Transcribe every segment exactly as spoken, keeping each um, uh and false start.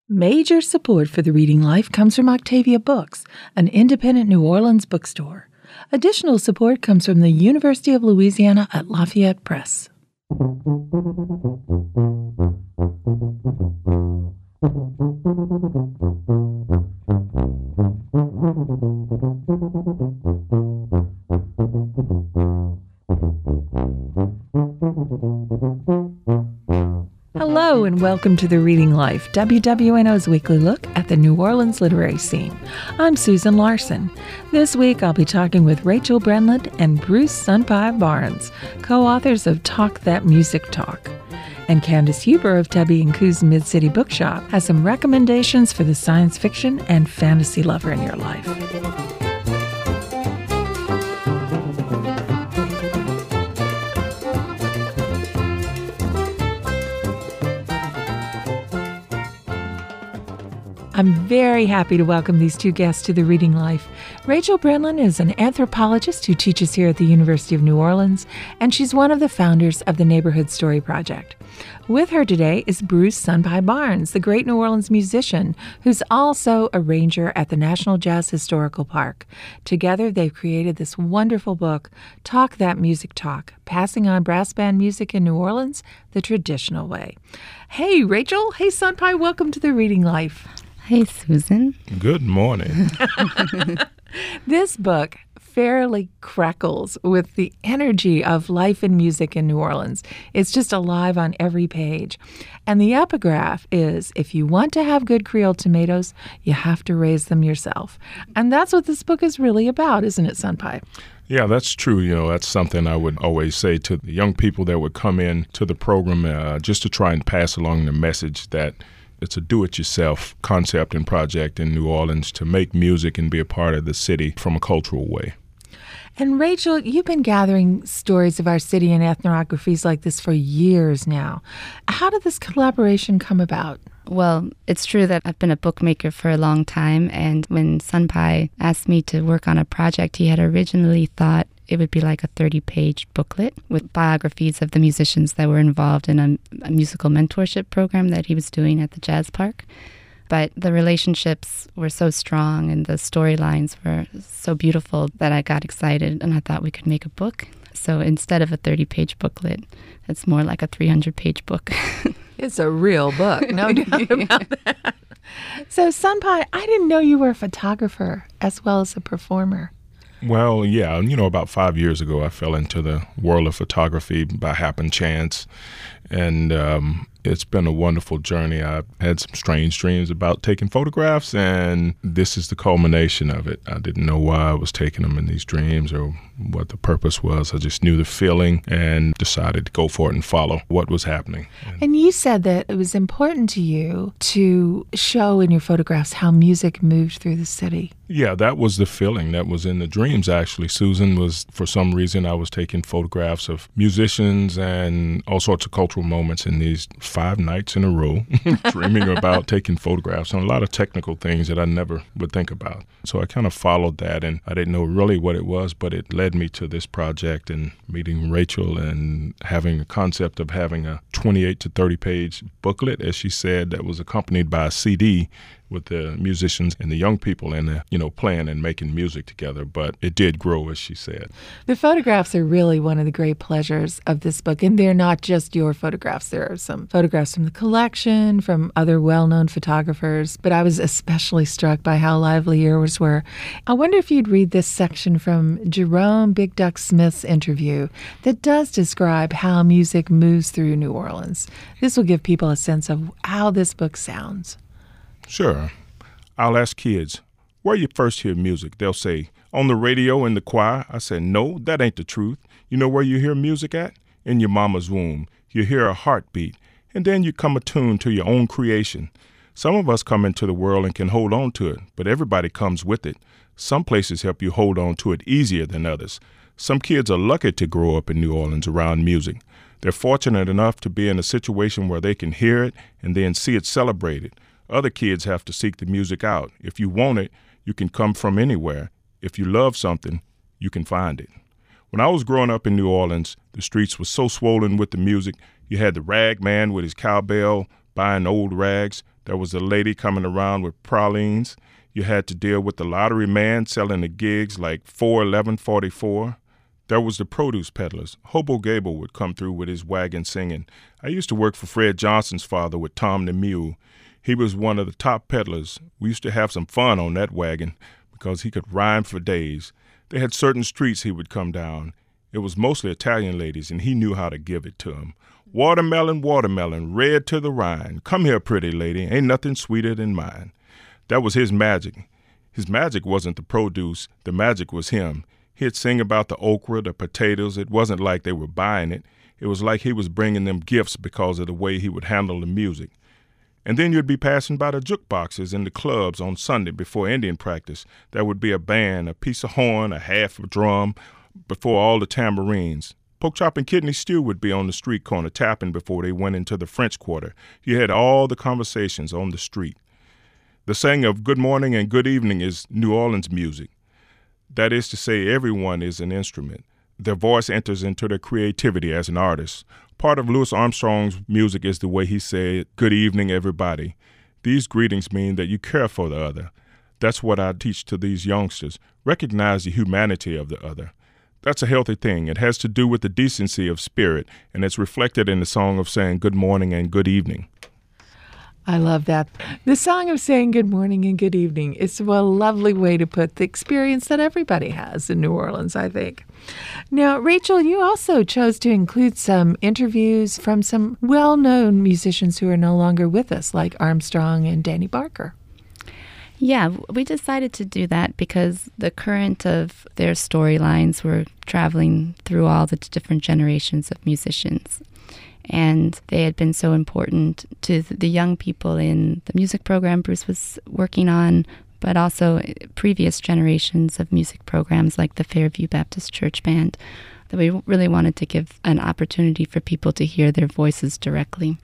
Major support for the Reading Life comes from Octavia Books, an independent New Orleans bookstore. Additional support comes from the University of Louisiana at Lafayette Press. Hello and welcome to The Reading Life, W W N O's weekly look at the New Orleans literary scene. I'm Susan Larson. This week I'll be talking with Rachel Brenlund and Bruce Sunpai Barnes, co-authors of Talk That Music Talk. And Candace Huber of Tubby and Coos Mid-City Bookshop has some recommendations for the science fiction and fantasy lover in your life. I'm very happy to welcome these two guests to The Reading Life. Rachel Brenlund is an anthropologist who teaches here at the University of New Orleans, and she's one of the founders of the Neighborhood Story Project. With her today is Bruce Sunpai Barnes, the great New Orleans musician, who's also a ranger at the National Jazz Historical Park. Together, they've created this wonderful book, Talk That Music Talk, Passing on Brass Band Music in New Orleans the Traditional Way. Hey, Rachel. Hey, Sunpai. Welcome to The Reading Life. Hey, Susan. Good morning. This book fairly crackles with the energy of life and music in New Orleans. It's just alive on every page. And the epigraph is, if you want to have good Creole tomatoes, you have to raise them yourself. And that's what this book is really about, isn't it, Sunpai? Yeah, that's true. You know, that's something I would always say to the young people that would come in to the program uh, just to try and pass along the message that it's a do-it-yourself concept and project in New Orleans to make music and be a part of the city from a cultural way. And Rachel, you've been gathering stories of our city and ethnographies like this for years now. How did this collaboration come about? Well, it's true that I've been a bookmaker for a long time, and when Sunpai asked me to work on a project, he had originally thought it would be like a thirty-page booklet with biographies of the musicians that were involved in a, a musical mentorship program that he was doing at the Jazz Park. But the relationships were so strong and the storylines were so beautiful that I got excited and I thought we could make a book. So instead of a thirty-page booklet, it's more like a three hundred page book. It's a real book, no doubt about that. So, Sunpai, I didn't know you were a photographer as well as a performer. Well, yeah, you know, about five years ago, I fell into the world of photography by happen chance, and um, it's been a wonderful journey. I've had some strange dreams about taking photographs, and this is the culmination of it. I didn't know why I was taking them in these dreams or what the purpose was. I just knew the feeling and decided to go for it and follow what was happening. And, and you said that it was important to you to show in your photographs how music moved through the city. Yeah, that was the feeling that was in the dreams, actually. Susan was, for some reason, I was taking photographs of musicians and all sorts of cultural moments in these five nights in a row, dreaming about taking photographs on a lot of technical things that I never would think about. So I kind of followed that, and I didn't know really what it was, but it led me to this project and meeting Rachel and having a concept of having a twenty-eight to thirty page booklet, as she said, that was accompanied by a C D with the musicians and the young people and the, you know, playing and making music together. But it did grow, as she said. The photographs are really one of the great pleasures of this book. And they're not just your photographs. There are some photographs from the collection, from other well-known photographers. But I was especially struck by how lively yours were. I wonder if you'd read this section from Jerome Big Duck Smith's interview that does describe how music moves through New Orleans. This will give people a sense of how this book sounds. Sure. I'll ask kids, where you first hear music? They'll say, on the radio in the choir. I said, no, that ain't the truth. You know where you hear music at? In your mama's womb. You hear a heartbeat, and then you come attuned to your own creation. Some of us come into the world and can hold on to it, but everybody comes with it. Some places help you hold on to it easier than others. Some kids are lucky to grow up in New Orleans around music. They're fortunate enough to be in a situation where they can hear it and then see it celebrated. Other kids have to seek the music out. If you want it, you can come from anywhere. If you love something, you can find it. When I was growing up in New Orleans, the streets were so swollen with the music. You had the rag man with his cowbell buying old rags. There was a lady coming around with pralines. You had to deal with the lottery man selling the gigs like four eleven forty-four. There was the produce peddlers. Hobo Gable would come through with his wagon singing. I used to work for Fred Johnson's father with Tom the Mule. He was one of the top peddlers. We used to have some fun on that wagon because he could rhyme for days. They had certain streets he would come down. It was mostly Italian ladies, and he knew how to give it to them. Watermelon, watermelon, red to the rind. Come here, pretty lady, ain't nothing sweeter than mine. That was his magic. His magic wasn't the produce. The magic was him. He'd sing about the okra, the potatoes. It wasn't like they were buying it. It was like he was bringing them gifts because of the way he would handle the music. And then you'd be passing by the jukeboxes in the clubs on Sunday before Indian practice. There would be a band, a piece of horn, a half a drum, before all the tambourines. Pork chop and kidney stew would be on the street corner tapping before they went into the French Quarter. You had all the conversations on the street. The saying of good morning and good evening is New Orleans music. That is to say, everyone is an instrument. Their voice enters into their creativity as an artist. Part of Louis Armstrong's music is the way he said, good evening, everybody. These greetings mean that you care for the other. That's what I teach to these youngsters. Recognize the humanity of the other. That's a healthy thing. It has to do with the decency of spirit, and it's reflected in the song of saying good morning and good evening. I love that. The song of saying good morning and good evening is a lovely way to put the experience that everybody has in New Orleans, I think. Now, Rachel, you also chose to include some interviews from some well-known musicians who are no longer with us, like Armstrong and Danny Barker. Yeah, we decided to do that because the current of their storylines were traveling through all the different generations of musicians. And they had been so important to the young people in the music program Bruce was working on, but also previous generations of music programs like the Fairview Baptist Church Band, that we really wanted to give an opportunity for people to hear their voices directly.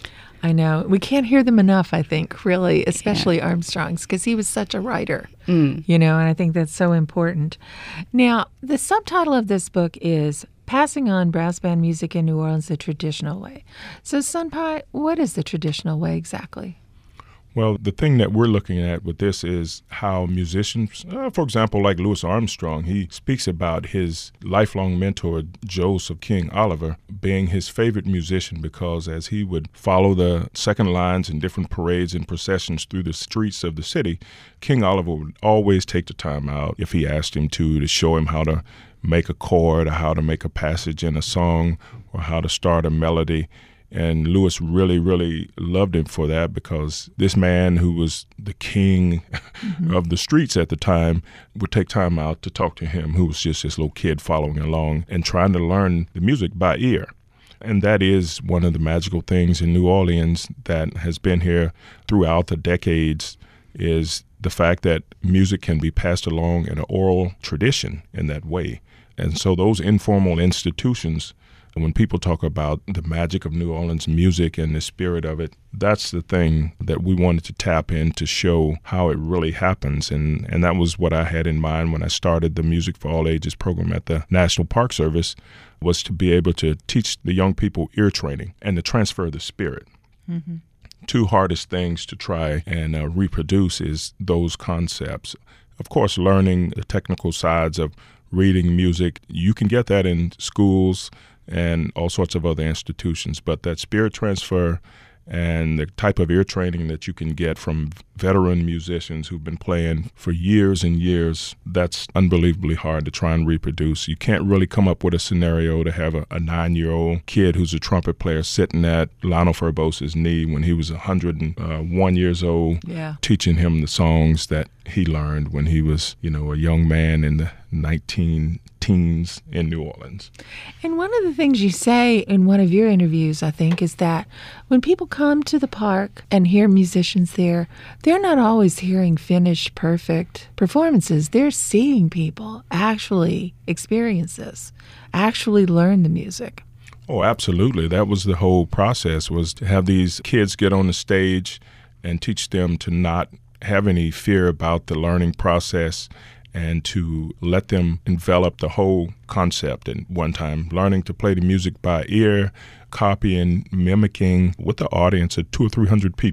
I know. We can't hear them enough, I think, really, especially yeah. Armstrong's, because he was such a writer, mm. you know, and I think that's so important. Now, the subtitle of this book is Passing on Brass Band Music in New Orleans the Traditional Way. So, Sunpai, what is the traditional way exactly? Well, the thing that we're looking at with this is how musicians, uh, for example, like Louis Armstrong, he speaks about his lifelong mentor, Joseph King Oliver, being his favorite musician because as he would follow the second lines in different parades and processions through the streets of the city, King Oliver would always take the time out, if he asked him to, to show him how to make a chord or how to make a passage in a song or how to start a melody. And Louis really, really loved him for that because this man who was the king mm-hmm. of the streets at the time would take time out to talk to him, who was just this little kid following along and trying to learn the music by ear. And that is one of the magical things in New Orleans that has been here throughout the decades is the fact that music can be passed along in an oral tradition in that way. And so those informal institutions, when people talk about the magic of New Orleans music and the spirit of it, that's the thing that we wanted to tap in to show how it really happens. And, and that was what I had in mind when I started the Music for All Ages program at the National Park Service, was to be able to teach the young people ear training and to transfer the spirit. Mm-hmm. Two hardest things to try and uh, reproduce is those concepts. Of course, learning the technical sides of reading music, you can get that in schools and all sorts of other institutions, but that spirit transfer and the type of ear training that you can get from veteran musicians who've been playing for years and years, that's unbelievably hard to try and reproduce. You can't really come up with a scenario to have a, a nine-year-old kid who's a trumpet player sitting at Lionel Furbosa's knee when he was one hundred one years old, yeah. teaching him the songs that he learned when he was, you know, a young man in the nineteen teens in New Orleans. And one of the things you say in one of your interviews, I think, is that when people come to the park and hear musicians there, they're not always hearing finished, perfect performances. They're seeing people actually experience this, actually learn the music. Oh, absolutely. That was the whole process, was to have these kids get on the stage and teach them to not have any fear about the learning process and to let them envelop the whole concept at one time, learning to play the music by ear, copying, mimicking with the audience of two or three hundred people.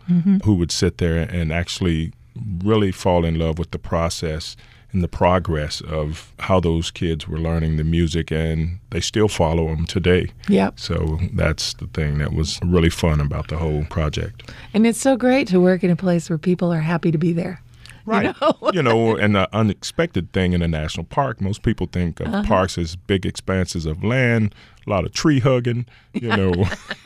mm-hmm. who would sit there and actually really fall in love with the process and the progress of how those kids were learning the music, and they still follow them today. Yeah. So that's the thing that was really fun about the whole project. And it's so great to work in a place where people are happy to be there. Right. You know, you know, and the unexpected thing in a national park, most people think of uh-huh. parks as big expanses of land, a lot of tree hugging, you know,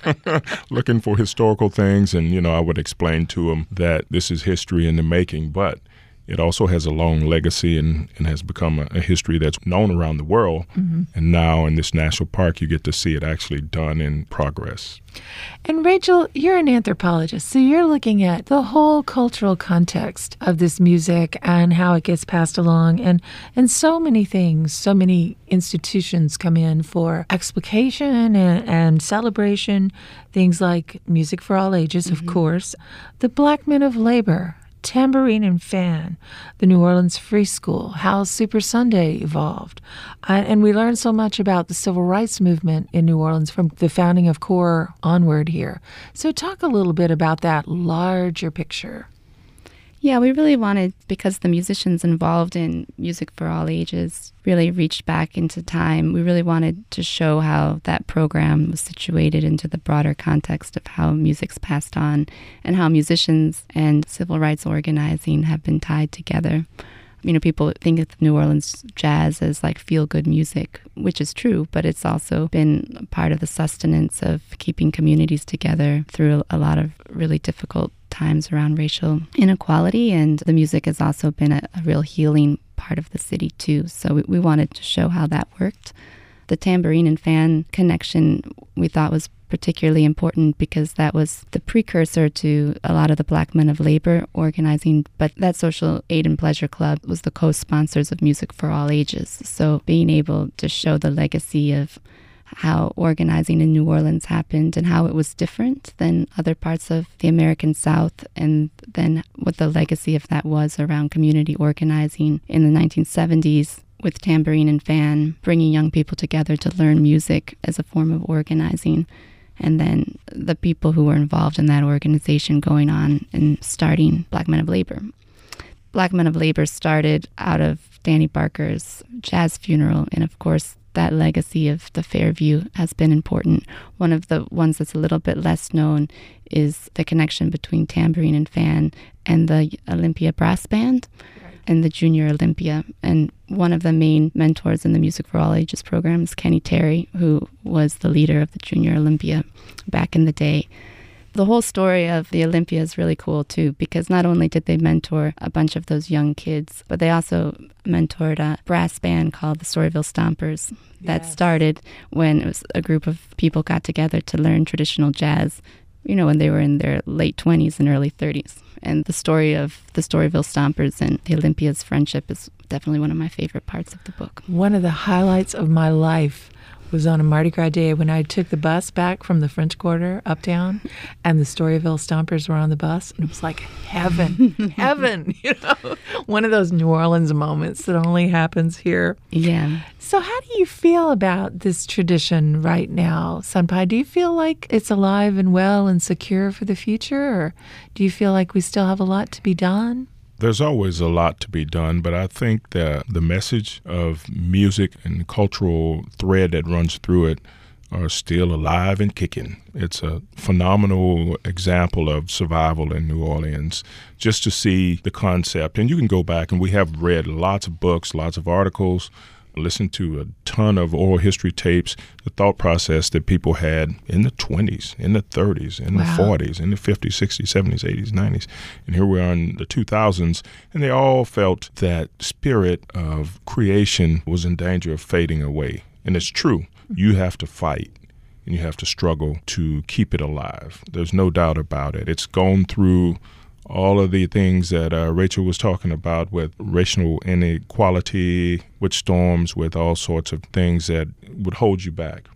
looking for historical things. And, you know, I would explain to them that this is history in the making, but it also has a long legacy and, and has become a, a history that's known around the world. Mm-hmm. And now in this national park, you get to see it actually done in progress. And Rachel, you're an anthropologist, so you're looking at the whole cultural context of this music and how it gets passed along. And, and so many things, so many institutions come in for explication and, and celebration, things like Music for All Ages, mm-hmm. of course, the Black Men of Labor, Tambourine and Fan, the New Orleans Free School, how Super Sunday evolved. Uh, and we learned so much about the civil rights movement in New Orleans from the founding of CORE onward here. So talk a little bit about that larger picture. Yeah, we really wanted, because the musicians involved in Music for All Ages really reached back into time, we really wanted to show how that program was situated into the broader context of how music's passed on and how musicians and civil rights organizing have been tied together. You know, people think of New Orleans jazz as like feel-good music, which is true, but it's also been part of the sustenance of keeping communities together through a lot of really difficult times around racial inequality. And the music has also been a, a real healing part of the city, too. So we, we wanted to show how that worked. The Tambourine and Fan connection we thought was particularly important because that was the precursor to a lot of the Black Men of Labor organizing, but that Social Aid and Pleasure Club was the co-sponsors of Music for All Ages. So being able to show the legacy of how organizing in New Orleans happened and how it was different than other parts of the American South, and then what the legacy of that was around community organizing in the nineteen seventies with Tambourine and Fan, bringing young people together to learn music as a form of organizing. And then the people who were involved in that organization going on and starting Black Men of Labor. Black Men of Labor started out of Danny Barker's jazz funeral, and of course that legacy of the Fairview has been important. One of the ones that's a little bit less known is the connection between Tambourine and Fan and the Olympia Brass Band and the Junior Olympia. And one of the main mentors in the Music for All Ages program is Kenny Terry, who was the leader of the Junior Olympia back in the day. The whole story of the Olympia is really cool, too, because not only did they mentor a bunch of those young kids, but they also mentored a brass band called the Storyville Stompers that yes. started when it was a group of people got together to learn traditional jazz, you know, when they were in their late twenties and early thirties. And the story of the Storyville Stompers and the Olympia's friendship is definitely one of my favorite parts of the book. One of the highlights of my life was on a Mardi Gras day when I took the bus back from the French Quarter uptown, and the Storyville Stompers were on the bus, and it was like heaven, heaven, you know, one of those New Orleans moments that only happens here. Yeah. So how do you feel about this tradition right now, Sunpai? Do you feel like it's alive and well and secure for the future, or do you feel like we still have a lot to be done? There's always a lot to be done, but I think that the message of music and the cultural thread that runs through it are still alive and kicking. It's a phenomenal example of survival in New Orleans, just to see the concept. And you can go back, and we have read lots of books, lots of articles, listened to a ton of oral history tapes, the thought process that people had in the twenties, in the thirties, in wow. the forties, in the fifties, sixties, seventies, eighties, nineties. And here we are in the two thousands, and they all felt that spirit of creation was in danger of fading away. And it's true. You have to fight, and you have to struggle to keep it alive. There's no doubt about it. It's gone through all of the things that uh, Rachel was talking about with racial inequality, with storms, with all sorts of things that would hold you back.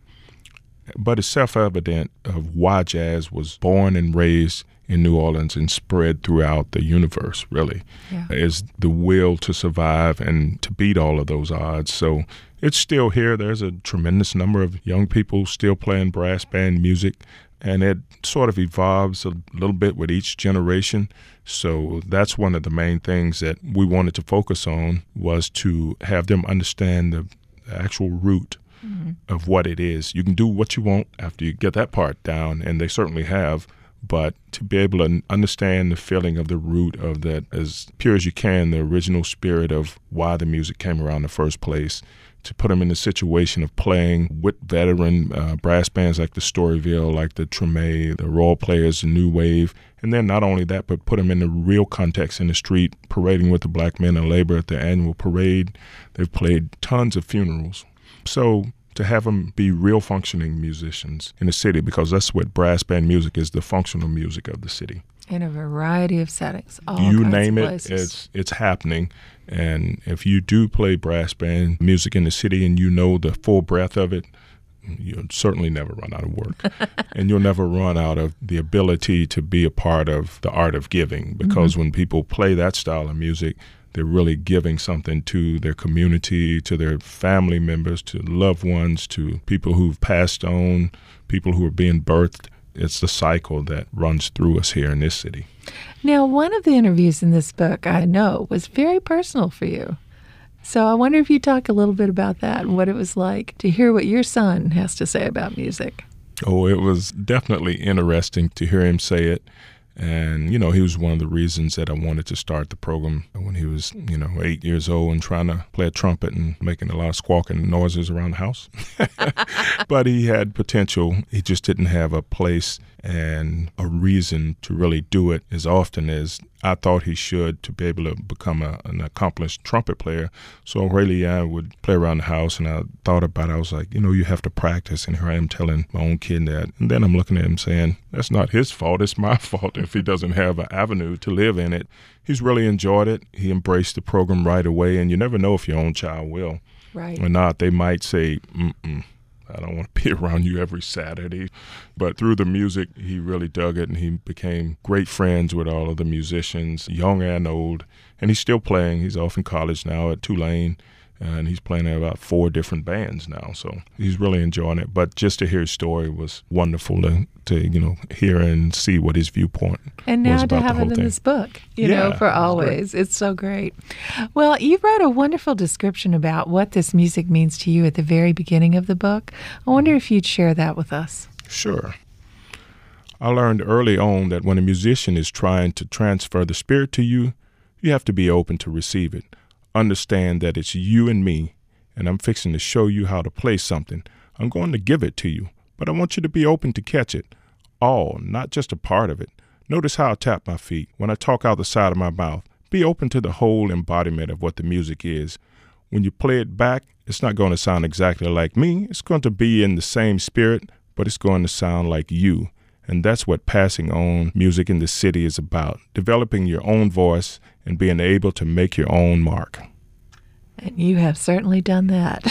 But it's self-evident of why jazz was born and raised in New Orleans and spread throughout the universe, really, yeah. is the will to survive and to beat all of those odds. So it's still here. There's a tremendous number of young people still playing brass band music. and it sort of evolves a little bit with each generation. So that's one of the main things that we wanted to focus on, was to have them understand the actual root mm-hmm. of what it is. You can do what you want after you get that part down, and they certainly have, but to be able to understand the feeling of the root of that as pure as you can, the original spirit of why the music came around in the first place, to put them in the situation of playing with veteran uh, brass bands like the Storyville, like the Treme, the Royal Players, the New Wave, and then not only that, but put them in the real context in the street, parading with the Black Men of Labor at the annual parade. They've played tons of funerals. So to have them be real functioning musicians in the city, because that's what brass band music is, the functional music of the city. In a variety of settings, all you kinds name of it, places. it's it's happening. And if you do play brass band music in the city and you know the full breadth of it, you'll certainly never run out of work. And you'll never run out of the ability to be a part of the art of giving, because mm-hmm. when people play that style of music, they're really giving something to their community, to their family members, to loved ones, to people who've passed on, people who are being birthed. It's the cycle that runs through us here in this city. Now, one of the interviews in this book, I know, was very personal for you. So I wonder if you talk a little bit about that and what it was like to hear what your son has to say about music. Oh, it was definitely interesting to hear him say it. And, you know, he was one of the reasons that I wanted to start the program when he was, you know, eight years old and trying to play a trumpet and making a lot of squawking noises around the house. But he had potential. He just didn't have a place and a reason to really do it as often as I thought he should, to be able to become a, an accomplished trumpet player. So really I would play around the house, and I thought about it. I was like, you know, you have to practice. And here I am telling my own kid that. And then I'm looking at him saying, that's not his fault. It's my fault if he doesn't have an avenue to live in it. He's really enjoyed it. He embraced the program right away. And you never know if your own child will. Right. Or not. They might say, mm-mm, I don't want to be around you every Saturday. But through the music, he really dug it, and he became great friends with all of the musicians, young and old. And he's still playing. He's off in college now at Tulane, and he's playing in about four different bands now. So he's really enjoying it. But just to hear his story was wonderful to, to you know, hear and see what his viewpoint and now was about to have the whole it in thing. this book, you Yeah, know, for always. It's so great. Well, you wrote a wonderful description about what this music means to you at the very beginning of the book. I wonder if you'd share that with us. Sure. I learned early on that when a musician is trying to transfer the spirit to you, you have to be open to receive it. Understand that it's you and me, and I'm fixing to show you how to play something. I'm going to give it to you, but I want you to be open to catch it. All, not just a part of it. Notice how I tap my feet when I talk out the side of my mouth. Be open to the whole embodiment of what the music is. When you play it back, it's not going to sound exactly like me. It's going to be in the same spirit, but it's going to sound like you. And that's what passing on music in the city is about, developing your own voice and being able to make your own mark. And you have certainly done that.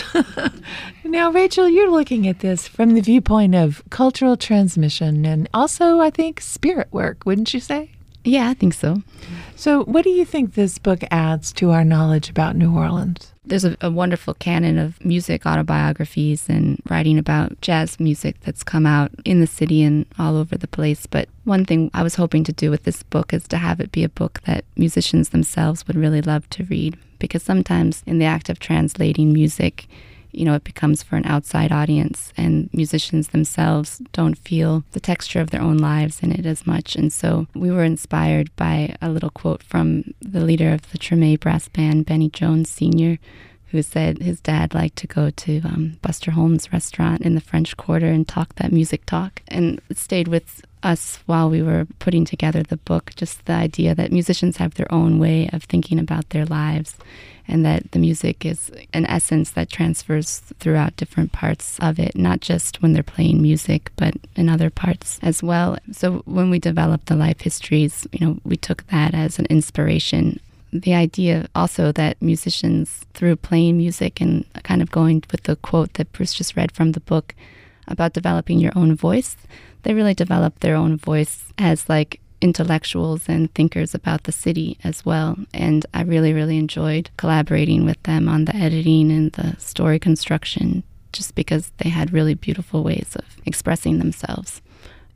Now, Rachel, you're looking at this from the viewpoint of cultural transmission and also, I think, spirit work, wouldn't you say? Yeah, I think so. So what do you think this book adds to our knowledge about New Orleans? There's a, a wonderful canon of music autobiographies and writing about jazz music that's come out in the city and all over the place. But one thing I was hoping to do with this book is to have it be a book that musicians themselves would really love to read. Because sometimes in the act of translating music, you know, it becomes for an outside audience, and musicians themselves don't feel the texture of their own lives in it as much. And so we were inspired by a little quote from the leader of the Treme Brass Band, Benny Jones Senior, who said his dad liked to go to um, Buster Holmes' restaurant in the French Quarter and talk that music talk. And it stayed with us while we were putting together the book, just the idea that musicians have their own way of thinking about their lives, and that the music is an essence that transfers throughout different parts of it, not just when they're playing music, but in other parts as well. So when we developed the life histories, you know, we took that as an inspiration. The idea also that musicians, through playing music and kind of going with the quote that Bruce just read from the book about developing your own voice, they really develop their own voice as like intellectuals and thinkers about the city as well. And I really, really enjoyed collaborating with them on the editing and the story construction, just because they had really beautiful ways of expressing themselves.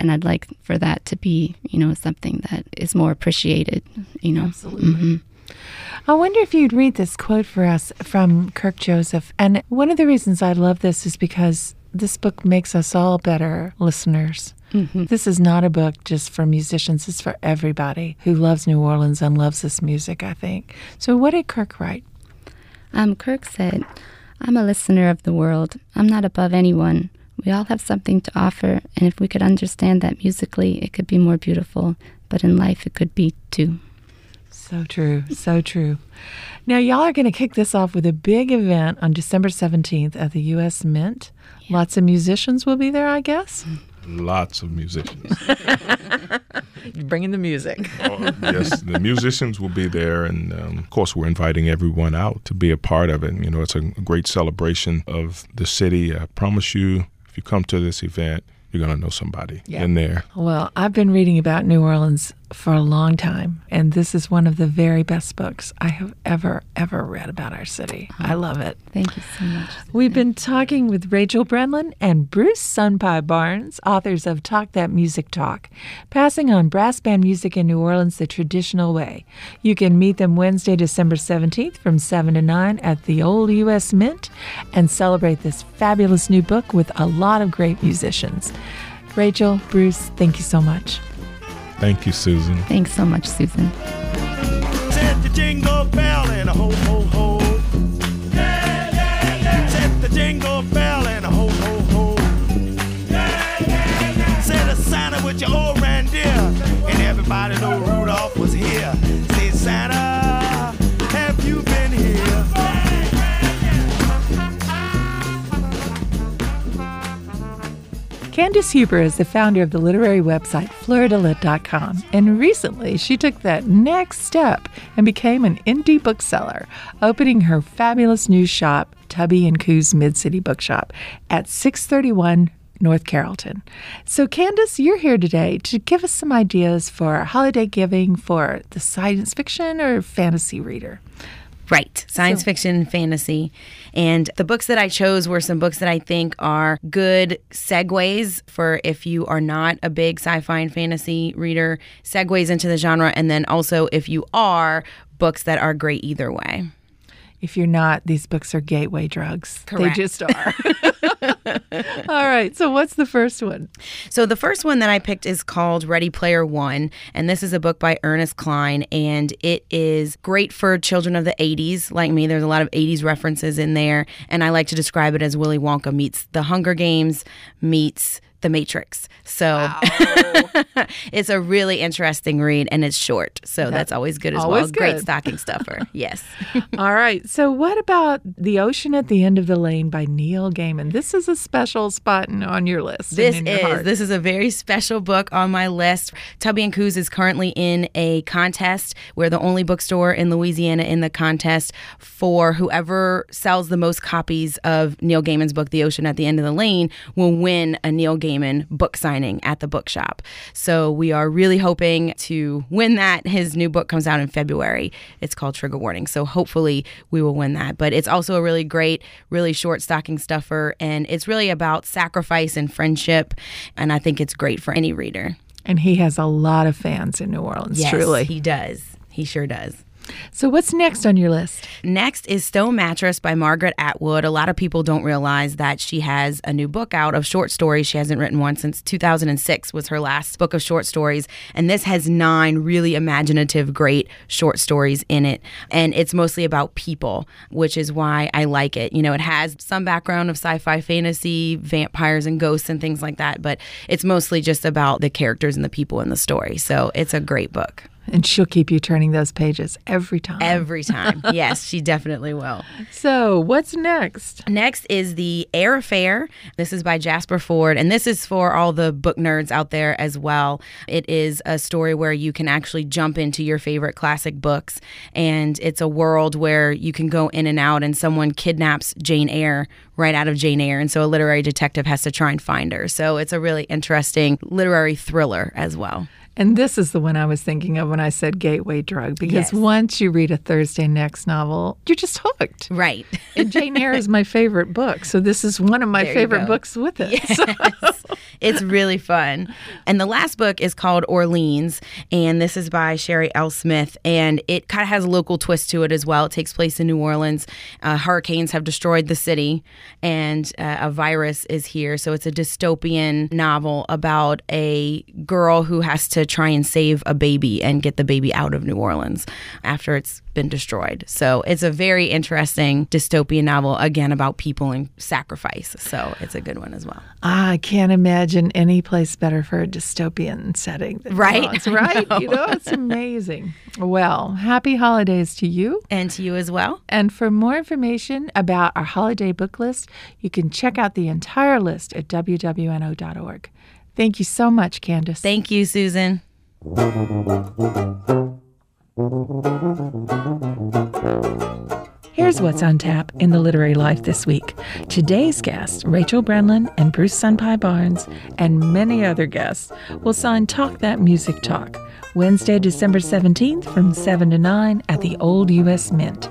And I'd like for that to be, you know, something that is more appreciated, you know. Absolutely. Mm-hmm. I wonder if you'd read this quote for us from Kirk Joseph. And one of the reasons I love this is because this book makes us all better listeners. Mm-hmm. This is not a book just for musicians. It's for everybody who loves New Orleans and loves this music, I think. So what did Kirk write? Um, Kirk said, "I'm a listener of the world. I'm not above anyone. We all have something to offer, and if we could understand that musically, it could be more beautiful. But in life, it could be too." So true, so true. Now, y'all are going to kick this off with a big event on December seventeenth at the U S Mint. Yeah. Lots of musicians will be there, I guess? Lots of musicians. Bringing the music. Oh, yes, the musicians will be there. And, um, of course, we're inviting everyone out to be a part of it. You know, it's a great celebration of the city. I promise you, if you come to this event, you're going to know somebody yep. in there. Well, I've been reading about New Orleans for a long time, and this is one of the very best books I have ever, ever read about our city. Oh, I love it. Thank you so much. We've been talking with Rachel Brenlin and Bruce Sunpie Barnes, authors of Talk That Music Talk, passing on brass band music in New Orleans the traditional way. You can meet them Wednesday, December seventeenth from seven to nine at the old U S Mint and celebrate this fabulous new book with a lot of great musicians. Rachel, Bruce, thank you so much. Thank you, Susan. Thanks so much, Susan. Set the jingle bell and a ho, ho, ho. Yeah, yeah, yeah. Set the jingle bell and a ho, ho, ho. Yeah, yeah, yeah. Set a Santa with your old reindeer, and everybody know Rudolph was here. Say, Santa, have you been here? Candace Huber is the founder of the literary website fleur de lit dot com, and recently she took that next step and became an indie bookseller, opening her fabulous new shop, Tubby and Coos Mid-City Bookshop, at six thirty-one North Carrollton. So Candace, you're here today to give us some ideas for holiday giving for the science fiction or fantasy reader. Right. Science So- fiction, fantasy. And the books that I chose were some books that I think are good segues for if you are not a big sci-fi and fantasy reader, segues into the genre. And then also if you are, books that are great either way. If you're not, these books are gateway drugs. Correct. They just are. All right. So what's the first one? So the first one that I picked is called Ready Player One, and this is a book by Ernest Cline, and it is great for children of the eighties, like me. There's a lot of eighties references in there, and I like to describe it as Willy Wonka meets The Hunger Games meets The Matrix. So Wow. it's a really interesting read, and it's short, so that's, that's always good as always well. Great good. stocking stuffer. Yes. All right. So what about The Ocean at the End of the Lane by Neil Gaiman? This is a special spot in, on your list. This and in your is heart. this is a very special book on my list. Tubby and Coos is currently in a contest. We're the only bookstore in Louisiana in the contest for whoever sells the most copies of Neil Gaiman's book, The Ocean at the End of the Lane, will win a Neil Gaiman book signing at the bookshop. So we are really hoping to win that. His new book comes out in February. It's called Trigger Warning. So hopefully we will win that. But it's also a really great, really short stocking stuffer. And it's really about sacrifice and friendship. And I think it's great for any reader. And he has a lot of fans in New Orleans, Yes, truly. he does. He sure does. So what's next on your list? Next is Stone Mattress by Margaret Atwood. A lot of people don't realize that she has a new book out of short stories. She hasn't written one since two thousand six was her last book of short stories. And this has nine really imaginative, great short stories in it. And it's mostly about people, which is why I like it. You know, it has some background of sci-fi fantasy, vampires and ghosts and things like that. But it's mostly just about the characters and the people in the story. So it's a great book. And she'll keep you turning those pages every time. Every time. Yes, she definitely will. So what's next? Next is The Air Affair. This is by Jasper Ford, and this is for all the book nerds out there as well. It is a story where you can actually jump into your favorite classic books, and it's a world where you can go in and out, and someone kidnaps Jane Eyre right out of Jane Eyre, and so a literary detective has to try and find her. So it's a really interesting literary thriller as well. And this is the one I was thinking of when I said gateway drug, because Yes. once you read a Thursday Next novel, you're just hooked. Right. And Jane Eyre is my favorite book, so this is one of my There you favorite go. books with it. Yes. It's really fun. And the last book is called Orleans, and this is by Sherry L. Smith, and it kind of has a local twist to it as well. It takes place in New Orleans. Uh, hurricanes have destroyed the city, and uh, a virus is here. So it's a dystopian novel about a girl who has to try and save a baby and get the baby out of New Orleans after it's been destroyed. So it's a very interesting dystopian novel, again, about people and sacrifice. So it's a good one as well. I can't imagine any place better for a dystopian setting than Right? Bronx, right? I know. You know, it's amazing. Well, happy holidays to you. And to you as well. And for more information about our holiday book list, you can check out the entire list at w w n o dot org. Thank you so much, Candace. Thank you, Susan. Here's what's on tap in the literary life this week. Today's guests, Rachel Brenlin and Bruce Sunpai Barnes, and many other guests will sign Talk That Music Talk, Wednesday, December seventeenth from seven to nine at the Old U S Mint.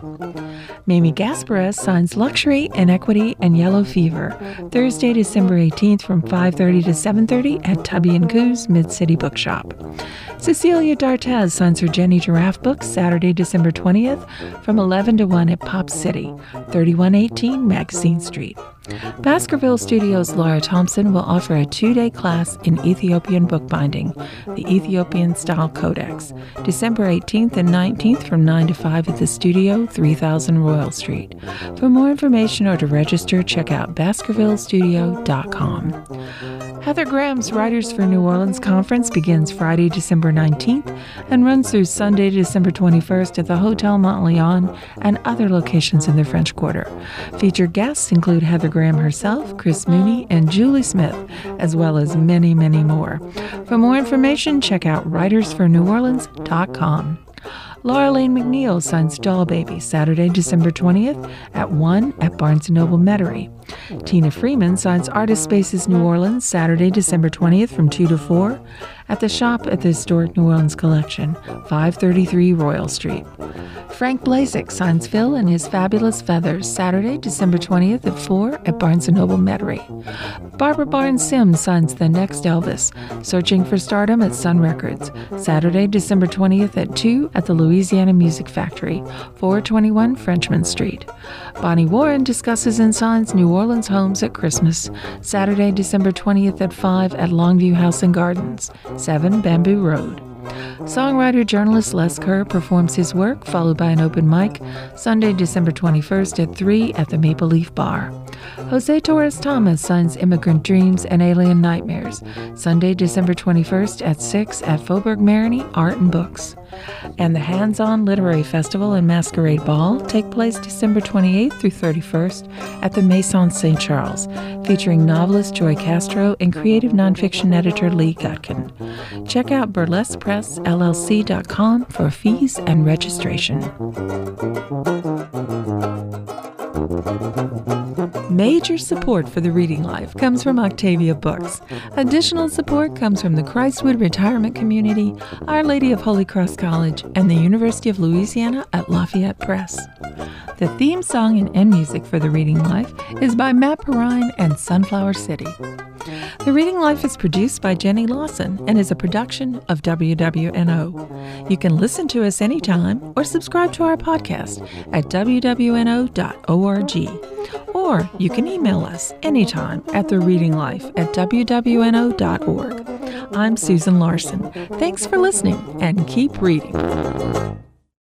Mamie Gaspares signs Luxury, Inequity, and Yellow Fever, Thursday, December eighteenth from five thirty to seven thirty at Tubby and Coos Mid-City Bookshop. Cecilia D'Artez signs her Jenny Giraffe book Saturday, December twentieth from eleven to one at Pop City, thirty-one eighteen Magazine Street. Baskerville Studios' Laura Thompson will offer a two-day class in Ethiopian bookbinding, the Ethiopian Style Codex, December eighteenth and nineteenth from nine to five at the studio, three thousand Royal Street. For more information or to register, check out baskerville studio dot com. Heather Graham's Writers for New Orleans Conference begins Friday, December nineteenth and runs through Sunday, December twenty-first at the Hotel Montleon and other locations in the French Quarter. Featured guests include Heather Graham herself, Chris Mooney, and Julie Smith, as well as many, many more. For more information, check out writers for new orleans dot com. Laura Lane McNeil signs Doll Baby Saturday, December twentieth at one at Barnes and Noble Metairie. Tina Freeman signs Artist Spaces New Orleans Saturday, December twentieth from two to four at the shop at the Historic New Orleans Collection, five thirty-three Royal Street. Frank Blazek signs Phil and His Fabulous Feathers Saturday, December twentieth at four at Barnes and Noble Metairie. Barbara Barnes Sims signs The Next Elvis, Searching for Stardom at Sun Records, Saturday, December twentieth at two at the Louisiana Music Factory, four twenty-one Frenchman Street. Bonnie Warren discusses and signs New Orleans Homes at Christmas, Saturday, December twentieth at five at Longview House and Gardens, seven Bamboo Road. Songwriter-journalist Les Kerr performs his work, followed by an open mic, Sunday, December twenty-first at three at the Maple Leaf Bar. Jose Torres Thomas signs Immigrant Dreams and Alien Nightmares, Sunday, December twenty-first at six at Faubourg Marigny Art and Books. And the Hands-On Literary Festival and Masquerade Ball take place December twenty-eighth through thirty-first at the Maison Saint Charles, featuring novelist Joy Castro and creative nonfiction editor Lee Gutkin. Check out burlesque press l l c dot com for fees and registration. Major support for the Reading Life comes from Octavia Books. Additional support comes from the Christwood Retirement Community, Our Lady of Holy Cross College, and the University of Louisiana at Lafayette Press. The theme song and end music for The Reading Life is by Matt Perrine and Sunflower City. The Reading Life is produced by Jenny Lawson and is a production of W W N O. You can listen to us anytime or subscribe to our podcast at w w n o dot org. Or you can email us anytime at the reading life at w w n o dot org. I'm Susan Larson. Thanks for listening and keep reading.